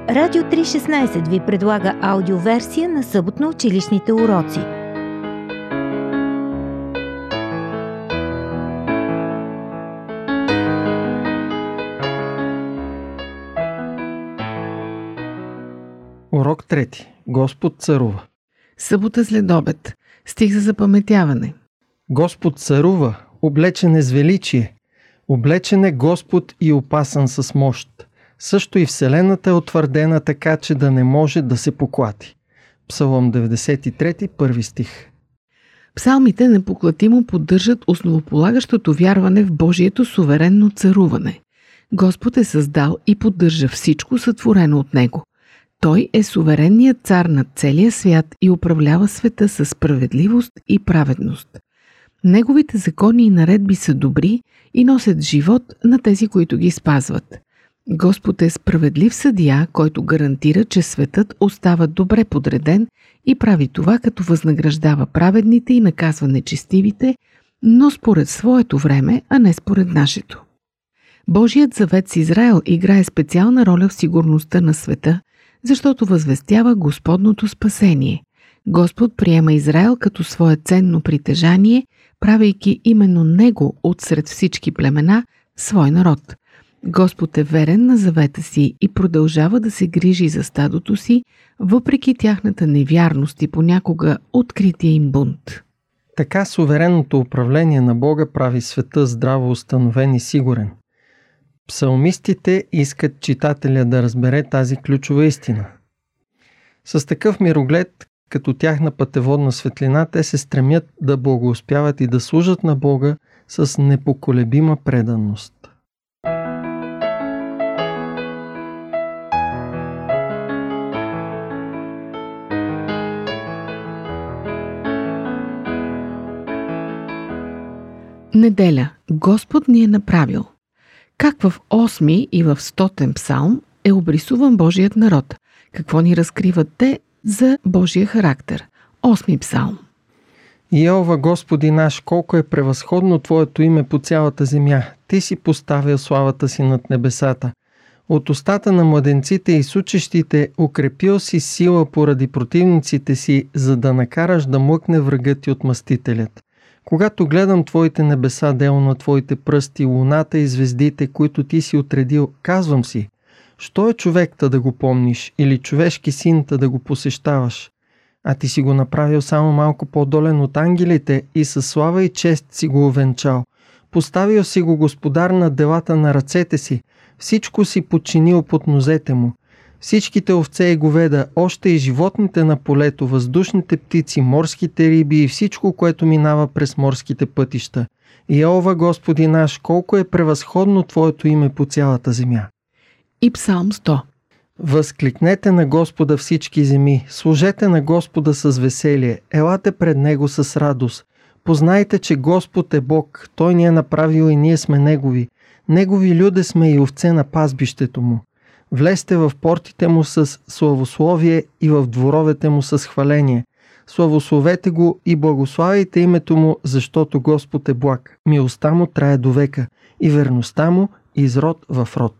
Радио 316 ви предлага аудиоверсия на съботно-училищните уроци. Урок 3. Господ царува. Събота след обед. Стих за запаметяване. Господ царува, облечен е с величие. Облечен е Господ и опасан с мощ. Също и вселената е утвърдена така, че да не може да се поклати. Псалом 93, първи стих. Псалмите непоклатимо поддържат основополагащото вярване в Божието суверенно царуване. Господ е създал и поддържа всичко сътворено от Него. Той е суверенният цар над целия свят и управлява света със справедливост и праведност. Неговите закони и наредби са добри и носят живот на тези, които ги спазват. Господ е справедлив съдия, който гарантира, че светът остава добре подреден и прави това, като възнаграждава праведните и наказва нечестивите, но според своето време, а не според нашето. Божият завет с Израел играе специална роля в сигурността на света, защото възвестява Господното спасение. Господ приема Израел като свое ценно притежание, правейки именно него от сред всички племена свой народ. Господ е верен на завета си и продължава да се грижи за стадото си, въпреки тяхната невярност и понякога открития им бунт. Така суверенното управление на Бога прави света здраво установен и сигурен. Псалмистите искат читателя да разбере тази ключова истина. С такъв мироглед, като тяхна пътеводна светлина, те се стремят да благоуспяват и да служат на Бога с непоколебима преданост. Неделя. Господ ни е направил. Как в 8 и в 100 псалм е обрисуван Божият народ? Какво ни разкриват те за Божия характер? 8 псалм. Йehova, Господи наш, колко е превъзходно Твоето име по цялата земя. Ти си поставил славата си над небесата. От устата на младенците и сучещите укрепил си сила поради противниците си, за да накараш да млъкне врагът ти отмъстителят. Когато гледам Твоите небеса, дело на Твоите пръсти, луната и звездите, които Ти си отредил, казвам си, що е човек-та да го помниш или човешки син-та да го посещаваш? А Ти си го направил само малко по-долен от ангелите и със слава и чест си го увенчал. Поставил си го господар на делата на ръцете си, всичко си подчинил под нозете му. Всичките овце и говеда, още и животните на полето, въздушните птици, морските риби и всичко, което минава през морските пътища. Йehova, Господи наш, колко е превъзходно Твоето име по цялата земя. И псалм 100. Възкликнете на Господа всички земи, служете на Господа с веселие, елате пред Него с радост. Познайте, че Господ е Бог, Той ни е направил и ние сме Негови. Негови люде сме и овце на пазбището Му. Влезте в портите Му с славословие и в дворовете Му с хваление. Славословете Го и благославяйте името Му, защото Господ е благ. Милостта Му трае до века и верността Му из род в род.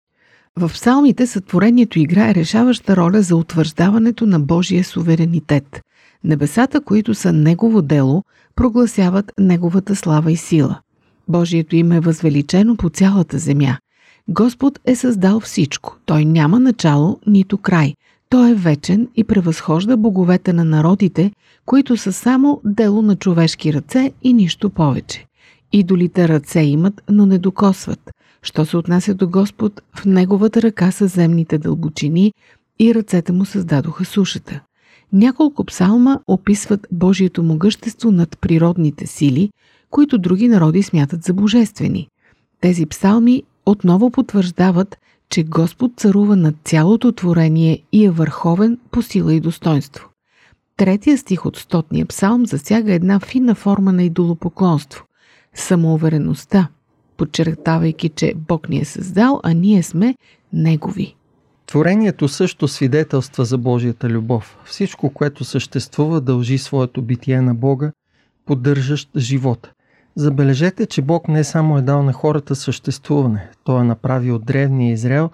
В псалмите сътворението играе решаваща роля за утвърждаването на Божия суверенитет. Небесата, които са Негово дело, прогласяват Неговата слава и сила. Божието име е възвеличено по цялата земя. Господ е създал всичко. Той няма начало, нито край. Той е вечен и превъзхожда боговете на народите, които са само дело на човешки ръце и нищо повече. Идолите ръце имат, но не докосват. Що се отнася до Господ, в Неговата ръка са земните дълбочини и ръцете Му създадоха сушата. Няколко псалма описват Божието могъщество над природните сили, които други народи смятат за божествени. Тези псалми отново потвърждават, че Господ царува над цялото творение и е върховен по сила и достоинство. Третия стих от 100-ния псалм засяга една финна форма на идолопоклонство – самоувереността, подчертавайки, че Бог ни е създал, а ние сме Негови. Творението също свидетелства за Божията любов. Всичко, което съществува, дължи своето битие на Бога, поддържащ живота. Забележете, че Бог не само е дал на хората съществуване, Той е направил древния Израел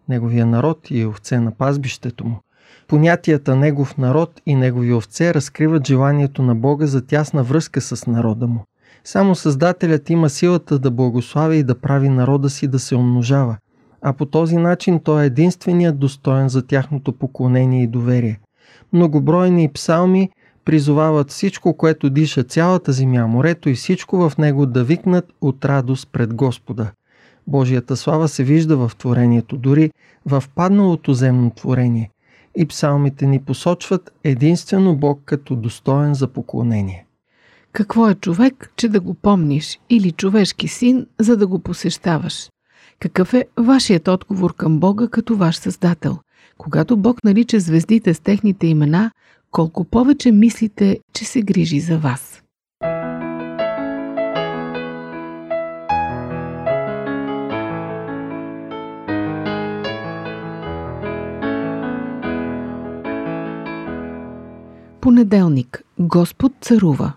неговия народ и овце на пазбището му. Понятията негов народ и негови овце разкриват желанието на Бога за тясна връзка с народа му. Само Създателят има силата да благославя и да прави народа си да се умножава, а по този начин той е единственият достоен за тяхното поклонение и доверие. Многобройни псалми призовават всичко, което диша цялата земя, морето и всичко в него да викнат от радост пред Господа. Божията слава се вижда в творението, дори в падналото земно творение. И псалмите ни посочват единствено Бог като достоен за поклонение. Какво е човек, че да го помниш, или човешки син, за да го посещаваш? Какъв е вашият отговор към Бога като ваш Създател? Когато Бог нарича звездите с техните имена, колко повече мислите, че се грижи за вас? Понеделник. Господ царува.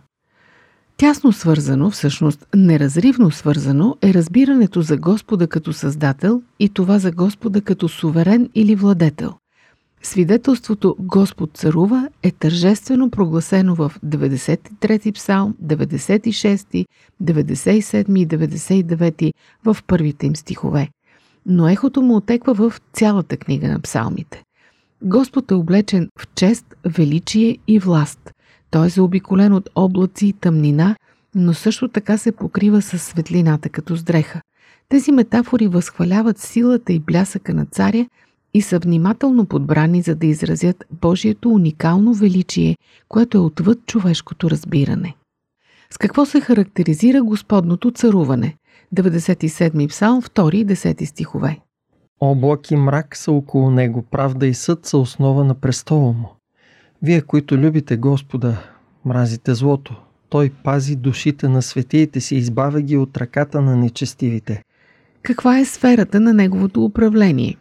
Тясно свързано, всъщност неразривно свързано, е разбирането за Господа като Създател и това за Господа като суверен или владетел. Свидетелството Господ царува е тържествено прогласено в 93-ти псалм, 96-ти, 97-ми и 99-ти в първите им стихове. Но ехото му отеква в цялата книга на псалмите. Господ е облечен в чест, величие и власт. Той е заобиколен от облаци и тъмнина, но също така се покрива със светлината като с дреха. Тези метафори възхваляват силата и блясъка на царя и са внимателно подбрани, за да изразят Божието уникално величие, което е отвъд човешкото разбиране. С какво се характеризира Господното царуване? 97-ми псалм, 2 и 10 стихове. Облак и мрак са около него, правда и съд са основа на престола му. Вие, които любите Господа, мразите злото. Той пази душите на светиите си, избавя ги от ръката на нечестивите. Каква е сферата на неговото управление?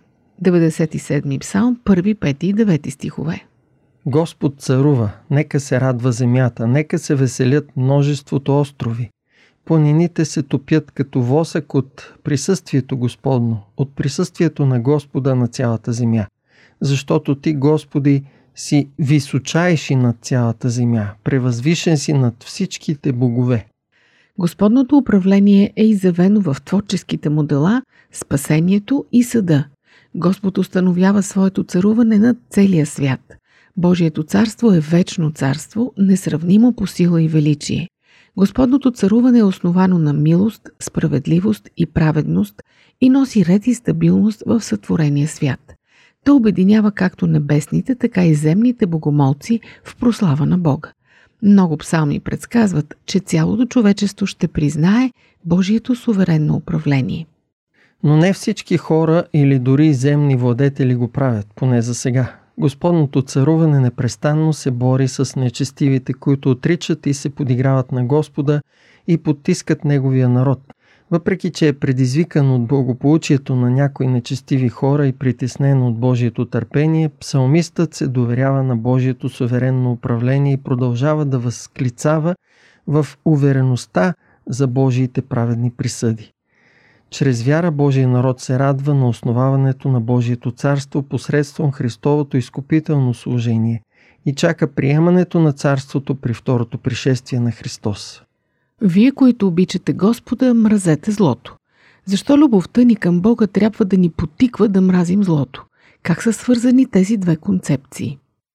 97-ми псалм, 1, 5 и 9 стихове. Господ царува, нека се радва земята, нека се веселят множеството острови. Планините се топят като восък от присъствието Господно, от присъствието на Господа на цялата земя. Защото ти, Господи, си височайши над цялата земя, превъзвишен си над всичките богове. Господното управление е изявено в творческите му дела, спасението и съда. Господ установява своето царуване над целия свят. Божието царство е вечно царство, несравнимо по сила и величие. Господното царуване е основано на милост, справедливост и праведност и носи ред и стабилност в сътворения свят. То обединява както небесните, така и земните богомолци в прослава на Бога. Много псалми предсказват, че цялото човечество ще признае Божието суверенно управление. Но не всички хора или дори земни владетели го правят, поне за сега. Господното царуване непрестанно се бори с нечестивите, които отричат и се подиграват на Господа и потискат Неговия народ. Въпреки че е предизвикан от благополучието на някои нечестиви хора и притеснен от Божието търпение, псалмистът се доверява на Божието суверенно управление и продължава да възклицава в увереността за Божиите праведни присъди. Чрез вяра Божия народ се радва на основаването на Божието царство посредством Христовото изкупително служение и чака приемането на царството при второто пришествие на Христос. Вие, които обичате Господа, мразете злото. Защо любовта ни към Бога трябва да ни потиква да мразим злото? Как са свързани тези две концепции?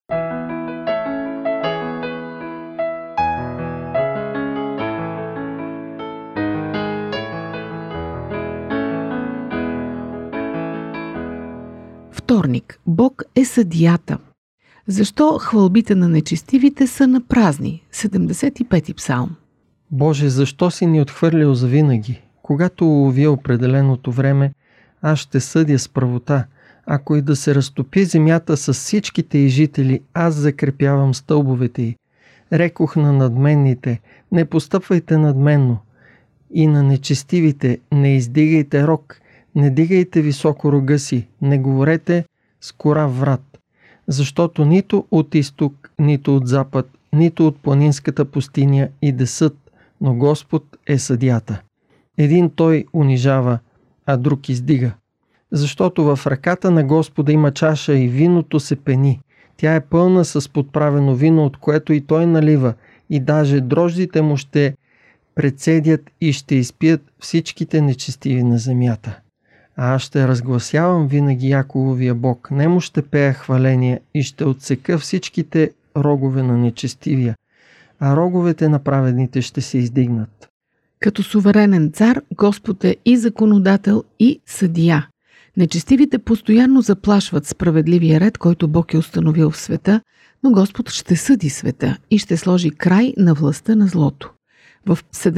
Вторник. Бог е съдията. Защо хвалбите на нечестивите са на празни? 75-ти псалм. Боже, защо си ни отхвърлил завинаги? Когато уловя определеното време, аз ще съдя с правота. Ако и да се разтопи земята с всичките й жители, аз закрепявам стълбовете й. Рекох на надменните, не постъпвайте надменно. И на нечестивите, не издигайте рог, не дигайте високо рога си, не говорете с корав врат. Защото нито от изток, нито от запад, нито от планинската пустиня иде съд, но Господ е съдията. Един той унижава, а друг издига. Защото в ръката на Господа има чаша и виното се пени. Тя е пълна с подправено вино, от което и той налива, и даже дрождите му ще прецедят и ще изпият всичките нечестиви на земята. А аз ще разгласявам винаги Якововия Бог, нему ще пея хваление и ще отсека всичките рогове на нечестивия, а роговете на праведните ще се издигнат. Като суверенен цар, Господ е и законодател, и съдия. Нечестивите постоянно заплашват справедливия ред, който Бог е установил в света, но Господ ще съди света и ще сложи край на властта на злото. В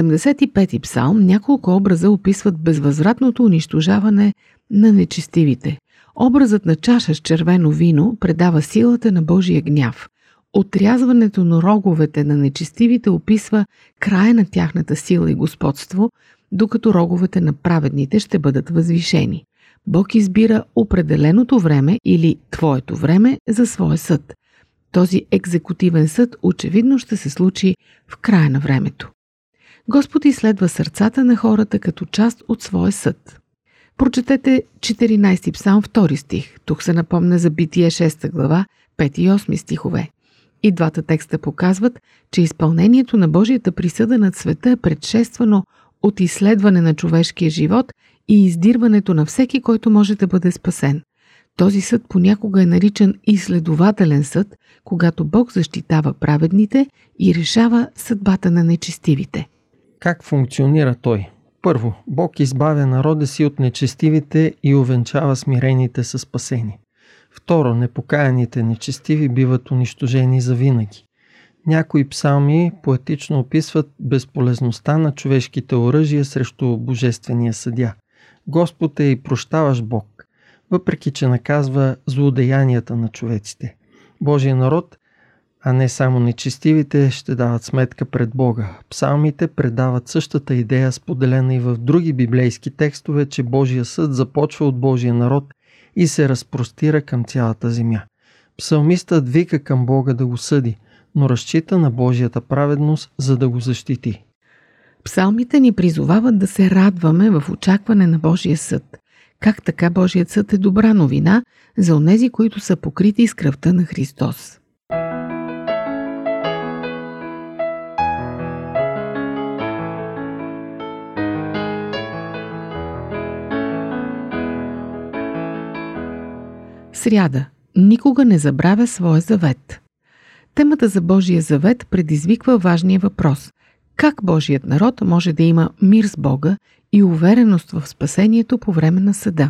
75-ти псалм няколко образа описват безвъзвратното унищожаване на нечестивите. Образът на чаша с червено вино предава силата на Божия гняв. Отрязването на роговете на нечестивите описва края на тяхната сила и господство, докато роговете на праведните ще бъдат възвишени. Бог избира определеното време или твоето време за своя съд. Този екзекутивен съд очевидно ще се случи в края на времето. Господ изследва сърцата на хората като част от своя съд. Прочетете 14 псалм 2 стих. Тук се напомня за Битие 6 глава, 5 и 8 стихове. И двата текста показват, че изпълнението на Божията присъда над света е предшествано от изследване на човешкия живот и издирването на всеки, който може да бъде спасен. Този съд понякога е наричан изследователен съд, когато Бог защитава праведните и решава съдбата на нечестивите. Как функционира той? Първо, Бог избавя народа си от нечестивите и увенчава смирените със спасение. Второ, непокаяните нечестиви биват унищожени завинаги. Някои псалми поетично описват безполезността на човешките оръжия срещу божествения съдия. Господ е и прощаващ Бог, въпреки че наказва злодеянията на човеците. Божия народ, а не само нечестивите, ще дават сметка пред Бога. Псалмите предават същата идея, споделена и в други библейски текстове, че Божия съд започва от Божия народ и се разпростира към цялата земя. Псалмистът вика към Бога да го съди, но разчита на Божията праведност, за да го защити. Псалмите ни призовават да се радваме в очакване на Божия съд. Как така Божият съд е добра новина за онези, които са покрити с кръвта на Христос. Сряда. Никога не забравя своя завет. Темата за Божия завет предизвиква важния въпрос. Как Божият народ може да има мир с Бога и увереност в спасението по време на съда?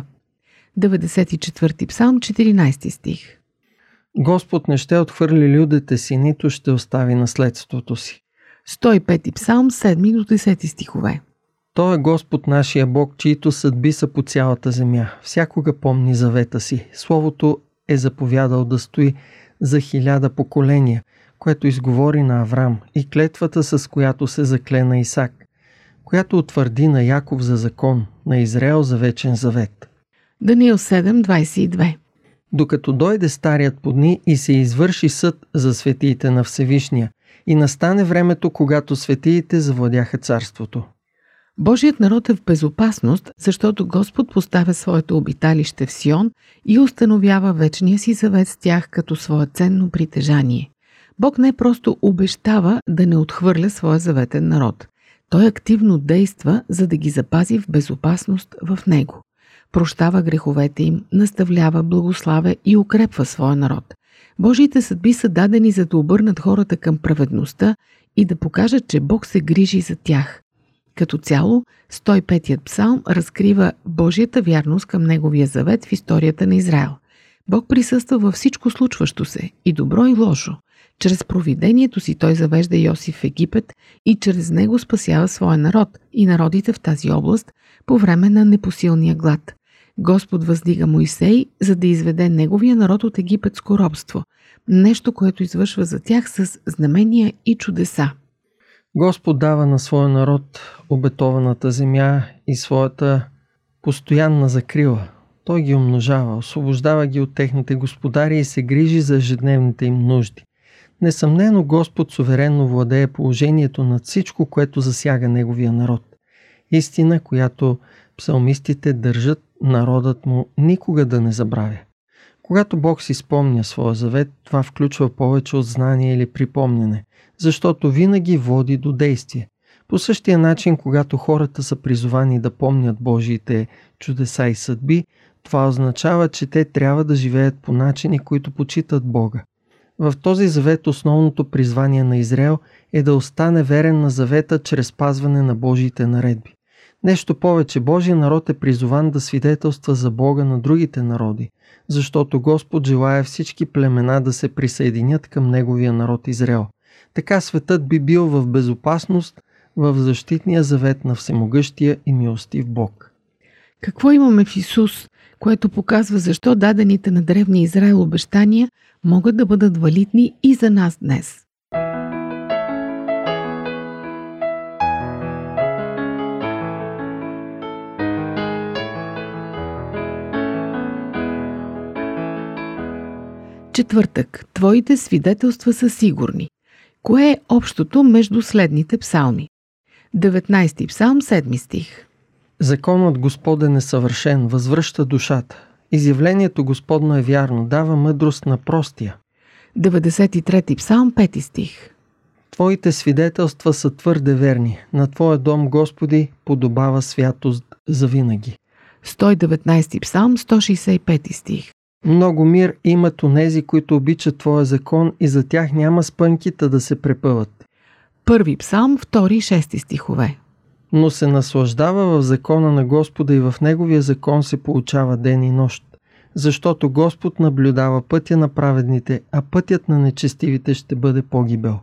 94 псалм, 14 стих. Господ не ще отхвърли людите си, нито ще остави наследството си. 105 псалм, 7 до 10 стихове. Той е Господ нашия Бог, чието съдби са по цялата земя. Всякога помни завета си. Словото е заповядал да стои за 1000 поколения, което изговори на Аврам, и клетвата, с която се закле на Исак, която утвърди на Яков за закон, на Израел за вечен завет. Даниил 7:22. Докато дойде старият по дни и се извърши съд за светиите на Всевишния, и настане времето, когато светиите завладяха царството. Божият народ е в безопасност, защото Господ поставя своето обиталище в Сион и установява вечния си завет с тях като свое ценно притежание. Бог не просто обещава да не отхвърля своя заветен народ. Той активно действа, за да ги запази в безопасност в Него. Прощава греховете им, наставлява, благославя и укрепва своя народ. Божиите съдби са дадени, за да обърнат хората към праведността и да покажат, че Бог се грижи за тях. Като цяло, 105-ят псалм разкрива Божията вярност към Неговия завет в историята на Израел. Бог присъства във всичко случващо се, и добро и лошо. Чрез провидението си той завежда Йосиф в Египет и чрез него спасява своя народ и народите в тази област по време на непосилния глад. Господ въздига Моисей, за да изведе неговия народ от египетско робство. Нещо, което извършва за тях с знамения и чудеса. Господ дава на своя народ обетованата земя и своята постоянна закрила. Той ги умножава, освобождава ги от техните господари и се грижи за ежедневните им нужди. Несъмнено Господ суверенно владее положението над всичко, което засяга Неговия народ. Истина, която псалмистите държат народът му никога да не забравя. Когато Бог си спомня своя завет, това включва повече от знание или припомняне, защото винаги води до действие. По същия начин, когато хората са призовани да помнят Божиите чудеса и съдби, това означава, че те трябва да живеят по начини, които почитат Бога. В този завет основното призвание на Израел е да остане верен на завета чрез спазване на Божиите наредби. Нещо повече, Божия народ е призован да свидетелства за Бога на другите народи, защото Господ желае всички племена да се присъединят към Неговия народ Израел. Така светът би бил в безопасност в защитния завет на всемогъщия и милостив Бог. Какво имаме в Исус, което показва защо дадените на древния Израел обещания могат да бъдат валидни и за нас днес? Четвъртък. Твоите свидетелства са сигурни. Кое е общото между следните псалми? 19 псалм, 7 стих. Законът Господен е съвършен, възвръща душата. Изявлението Господно е вярно, дава мъдрост на простия. 93 псалм, 5 стих. Твоите свидетелства са твърде верни. На Твоя дом, Господи, подобава святост завинаги. 119 псалм, 165 стих. Много мир имат онези, които обичат Твоя закон и за тях няма спънките да се препъват. Първи псалм, 2 и 6 стихове. Но се наслаждава в закона на Господа и в Неговия закон се получава ден и нощ. Защото Господ наблюдава пътя на праведните, а пътят на нечестивите ще бъде погибел.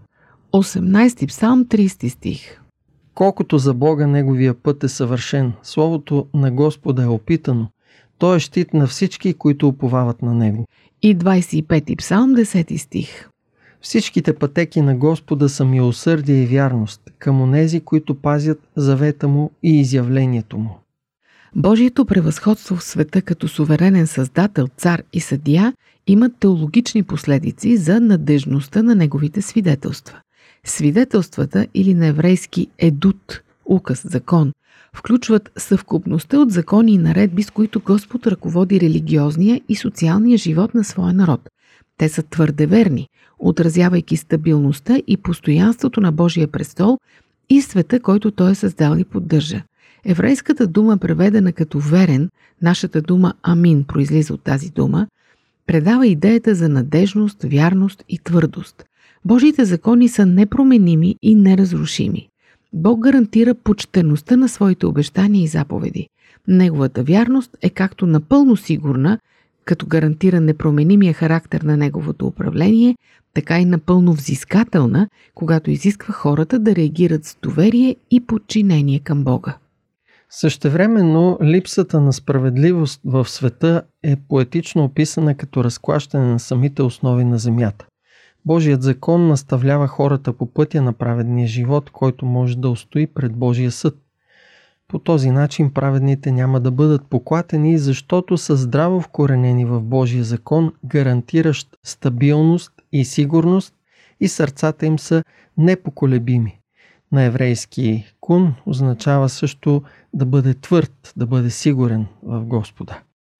18 псалм, 30 стих. Колкото за Бога Неговия път е съвършен, Словото на Господа е опитано. Той е щит на всички, които уповават на Него. И 25 псалм, 10 стих. Всичките пътеки на Господа са милосърдие и вярност към онези, които пазят завета Му и изявлението Му. Божието превъзходство в света като суверенен създател, цар и съдия имат теологични последици за надежността на неговите свидетелства. Свидетелствата или на еврейски едут, указ, закон, включват съвкупността от закони и наредби, с които Господ ръководи религиозния и социалния живот на своя народ. Те са твърде верни, отразявайки стабилността и постоянството на Божия престол и света, който Той е създал и поддържа. Еврейската дума, преведена като верен, нашата дума амин произлиза от тази дума, предава идеята за надежност, вярност и твърдост. Божиите закони са непроменими и неразрушими. Бог гарантира почтеността на своите обещания и заповеди. Неговата вярност е както напълно сигурна, като гарантира непроменимия характер на неговото управление, така и напълно взискателна, когато изисква хората да реагират с доверие и подчинение към Бога. Същевременно, липсата на справедливост в света е поетично описана като разклащане на самите основи на земята. Божият закон наставлява хората по пътя на праведния живот, който може да устои пред Божия съд. По този начин праведните няма да бъдат поклатени, защото са здраво вкоренени в Божия закон, гарантиращ стабилност и сигурност, и сърцата им са непоколебими. На еврейски кун означава също да бъде твърд, да бъде сигурен в Господа.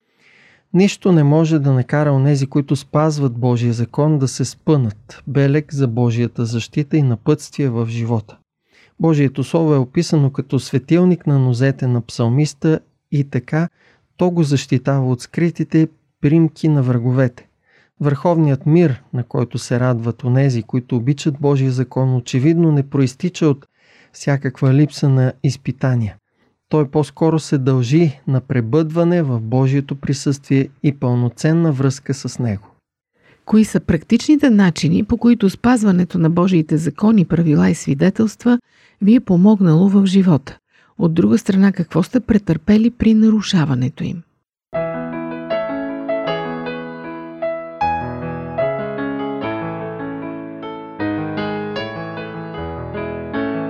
Нищо не може да накара онези, които спазват Божия закон, да се спънат, белег за Божията защита и напътствие в живота. Божието Слово е описано като светилник на нозете на псалмиста и така то го защитава от скритите примки на враговете. Върховният мир, на който се радват онези, които обичат Божия закон, очевидно не проистича от всякаква липса на изпитания. Той по-скоро се дължи на пребъдване в Божието присъствие и пълноценна връзка с Него. Кои са практичните начини, по които спазването на Божиите закони, правила и свидетелства ви е помогнало в живота? От друга страна, какво сте претърпели при нарушаването им?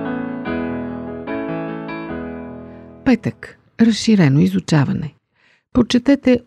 Петък. Разширено изучаване. Прочетете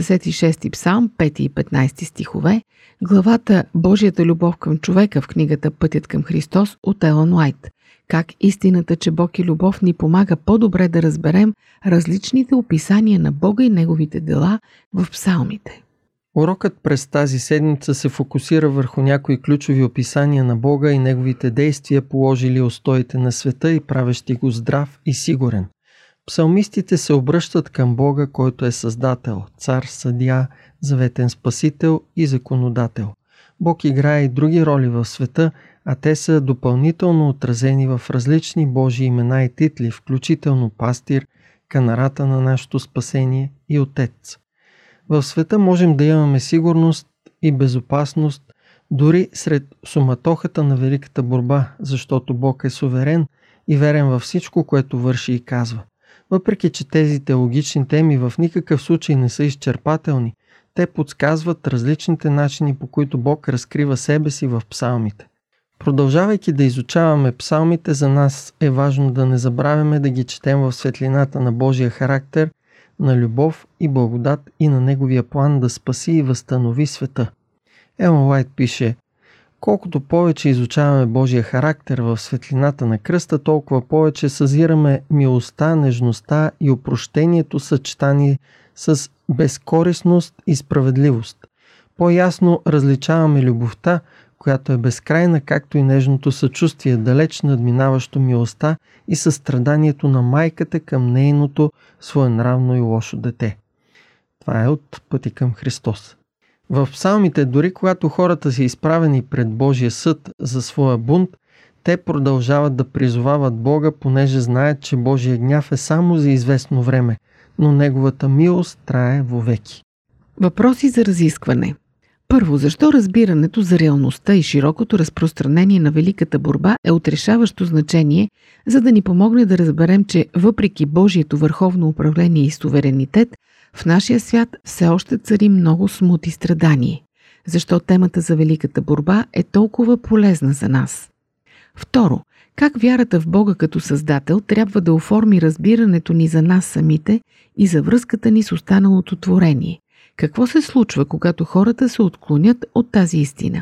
86 псалм, 5 и 15 стихове, главата Божията любов към човека в книгата Пътят към Христос от Елън Уайт. Как истината, че Бог е любов, ни помага по-добре да разберем различните описания на Бога и Неговите дела в псалмите. Урокът през тази седмица се фокусира върху някои ключови описания на Бога и Неговите действия, положили устоите на света и правещи го здрав и сигурен. Псалмистите се обръщат към Бога, който е Създател, Цар, Съдия, Заветен Спасител и Законодател. Бог играе и други роли в света, а те са допълнително отразени в различни Божии имена и титли, включително Пастир, Канарата на нашето спасение и Отец. В света можем да имаме сигурност и безопасност дори сред суматохата на великата борба, защото Бог е суверен и верен във всичко, което върши и казва. Въпреки че тези теологични теми в никакъв случай не са изчерпателни, те подсказват различните начини, по които Бог разкрива себе си в псалмите. Продължавайки да изучаваме псалмите, за нас е важно да не забравяме да ги четем в светлината на Божия характер, на любов и благодат и на Неговия план да спаси и възстанови света. Елън Уайт пише: колкото повече изучаваме Божия характер в светлината на кръста, толкова повече съзираме милостта, нежността и опрощението, съчетани с безкорисност и справедливост. По-ясно различаваме любовта, която е безкрайна, както и нежното съчувствие, далеч надминаващо милостта и състраданието на майката към нейното своенравно и лошо дете. Това е от Пътя към Христос. В псалмите, дори когато хората са изправени пред Божия съд за своя бунт, те продължават да призовават Бога, понеже знаят, че Божия гняв е само за известно време, но Неговата милост трае вовеки. Въпроси за разискване. Първо, защо разбирането за реалността и широкото разпространение на великата борба е от решаващо значение, за да ни помогне да разберем, че въпреки Божието върховно управление и суверенитет, в нашия свят все още цари много смут и страдание. Защо темата за великата борба е толкова полезна за нас? Второ, как вярата в Бога като Създател трябва да оформи разбирането ни за нас самите и за връзката ни с останалото творение? Какво се случва, когато хората се отклонят от тази истина?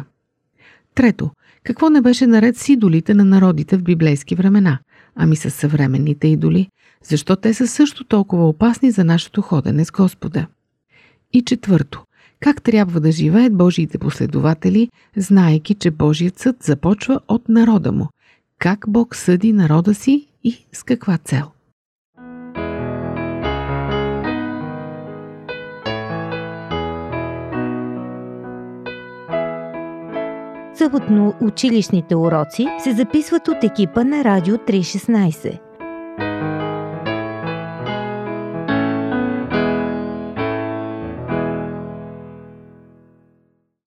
Трето, какво не беше наред с идолите на народите в библейски времена? Ами с съвременните идоли? Защо те са също толкова опасни за нашето ходене с Господа? И четвърто, как трябва да живеят Божиите последователи, знаейки, че Божият съд започва от народа му? Как Бог съди народа си и с каква цел? Съботно училищните уроци се записват от екипа на Радио 316.